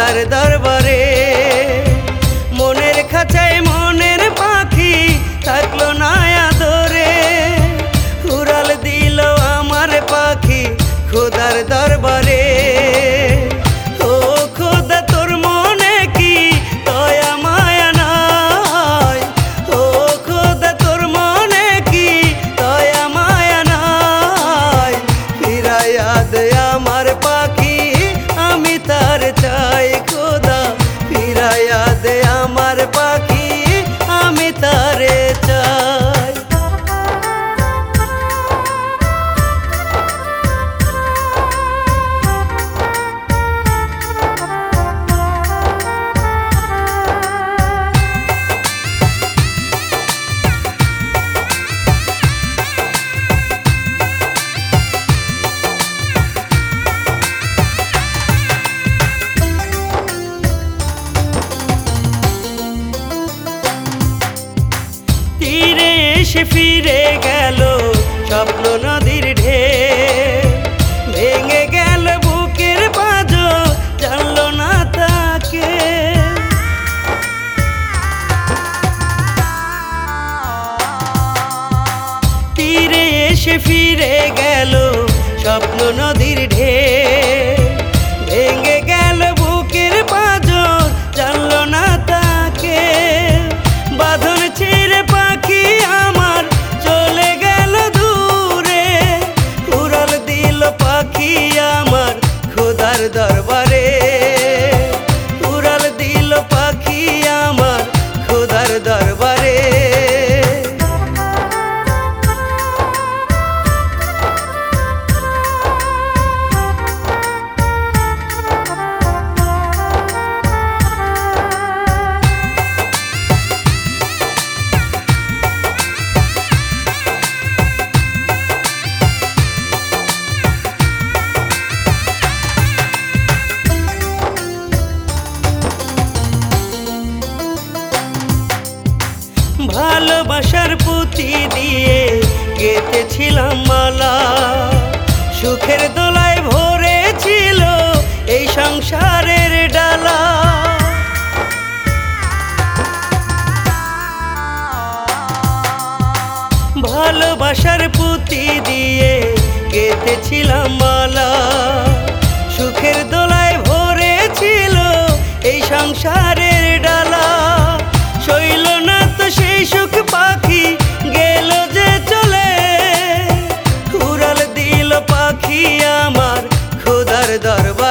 খোদার দরবারে। মনের খাঁচায় মনের পাখি থাকলো না আদরে, উড়াল দিল আমার পাখি খোদার দরবারে। ও খোদা তোর মনে কি দয়া মায়া নাই, ও খোদা তোর মনে কি দয়া মায়া নাই, ফিরাইয়া দে আমার পাখি আমি তার চাই। খোদা ফিরাইয়া দে আমার পাখি আমি তারে চাই। তীরে এসে ফিরে গেল স্বপ্ন নদীর ঢেউ, ভেঙে গেল বুকের পাঁজর জানলো না তাকে। তীরে এসে ফিরে গেল স্বপ্ন নদীর ঢেউ, ভেঙে গেল বুকের পাঁজর জানলো না তাকে। বাঁধন ছেড়ে পাখি আমার চলে গেল দূরে, উড়াল দিল পাখি আমার খোদার দরবারে, উড়াল দিল পাখি আমার খোদার দরবারে। ভালোবাসার পুঁতি দিয়ে গেঁথেছিলাম মালা, সুখের দোলায় ভরেছিল এই সংসারের ডালা। ভালোবাসার পুঁতি দিয়ে গেঁথেছিলাম মালা, সুখের দোলায় ভরেছিল এই সংসারের ডালা। সইল না তো সেই সুখ পাখি গেল যে চলে, উড়াল দিল পাখি আমার খোদার দরবারে।